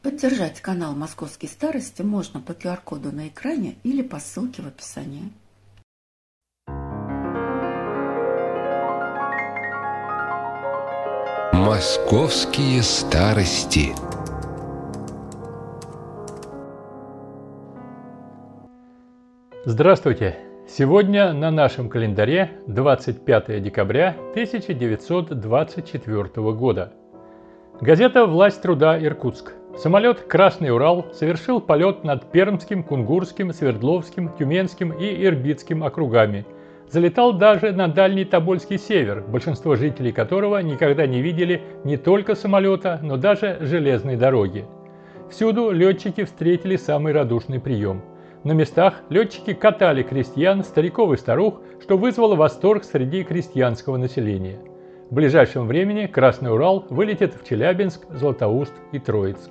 Поддержать канал «Московские старости» можно по QR-коду на экране или по ссылке в описании. «Московские старости». Здравствуйте! Сегодня на нашем календаре 25 декабря 1924 года. Газета «Власть труда. Иркутск». Самолет «Красный Урал» совершил полет над Пермским, Кунгурским, Свердловским, Тюменским и Ирбитским округами. Залетал даже на дальний Тобольский север, большинство жителей которого никогда не видели не только самолета, но даже железной дороги. Всюду летчики встретили самый радушный прием. На местах летчики катали крестьян, стариков и старух, что вызвало восторг среди крестьянского населения. В ближайшем времени «Красный Урал» вылетит в Челябинск, Златоуст и Троицк.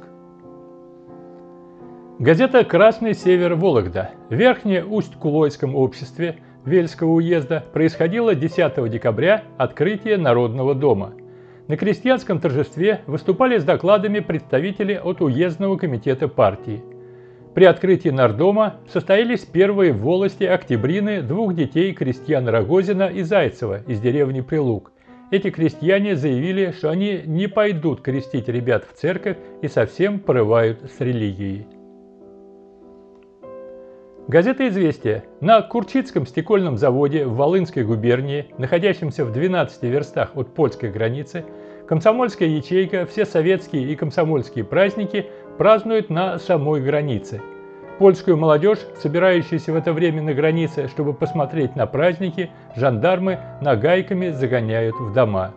Газета «Красный север. Вологда». В Верхне-Усть-Кулойском обществе Вельского уезда происходило 10 декабря открытие Народного дома. На крестьянском торжестве выступали с докладами представители от уездного комитета партии. При открытии нардома состоялись первые в волости октябрины двух детей крестьян Рогозина и Зайцева из деревни Прилук. Эти крестьяне заявили, что они не пойдут крестить ребят в церковь и совсем порывают с религией. Газета «Известия». На Курчицком стекольном заводе в Волынской губернии, находящемся в 12 верстах от польской границы, комсомольская ячейка все советские и комсомольские праздники празднует на самой границе. Польскую молодежь, собирающуюся в это время на границе, чтобы посмотреть на праздники, жандармы нагайками загоняют в дома.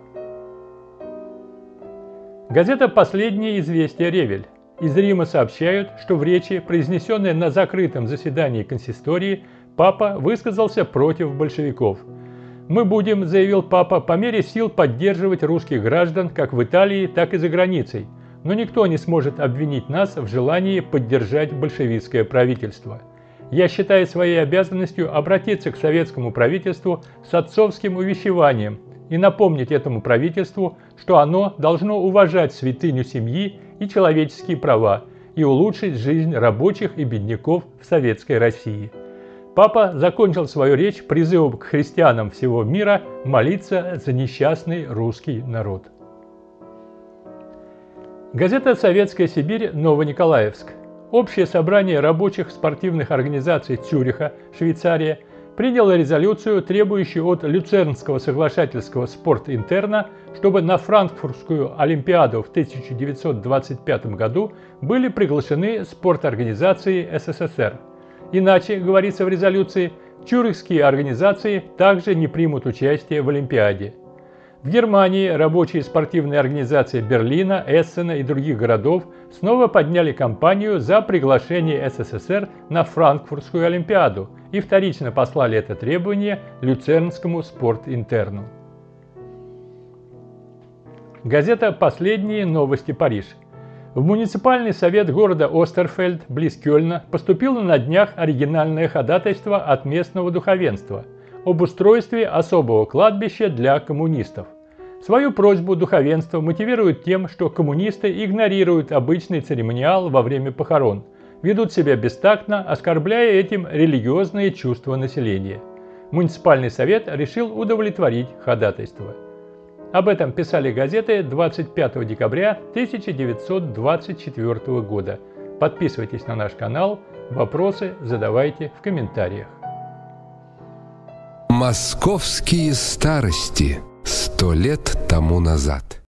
Газета «Последние известия. Ревель». Из Рима сообщают, что в речи, произнесенной на закрытом заседании консистории, папа высказался против большевиков. «Мы будем, — заявил папа, — по мере сил поддерживать русских граждан как в Италии, так и за границей, но никто не сможет обвинить нас в желании поддержать большевистское правительство. Я считаю своей обязанностью обратиться к советскому правительству с отцовским увещеванием и напомнить этому правительству, что оно должно уважать святыню семьи и человеческие права и улучшить жизнь рабочих и бедняков в Советской России». Папа закончил свою речь призывом к христианам всего мира молиться за несчастный русский народ. Газета «Советская Сибирь. Новониколаевск». Общее собрание рабочих спортивных организаций Цюриха, Швейцария, приняло резолюцию, требующую от Люцернского соглашательского спортинтерна, чтобы на Франкфуртскую Олимпиаду в 1925 году были приглашены спорторганизации СССР. Иначе, говорится в резолюции, цюрихские организации также не примут участие в Олимпиаде. В Германии рабочие спортивные организации Берлина, Эссена и других городов снова подняли кампанию за приглашение СССР на Франкфуртскую Олимпиаду и вторично послали это требование Люцернскому спортинтерну. Газета «Последние новости. Париж». В муниципальный совет города Остерфельд, близ Кёльна, поступило на днях оригинальное ходатайство от местного духовенства об устройстве особого кладбища для коммунистов. Свою просьбу духовенство мотивирует тем, что коммунисты игнорируют обычный церемониал во время похорон, ведут себя бестактно, оскорбляя этим религиозные чувства населения. Муниципальный совет решил удовлетворить ходатайство. Об этом писали газеты 25 декабря 1924 года. Подписывайтесь на наш канал, вопросы задавайте в комментариях. «Московские старости. 100 лет тому назад».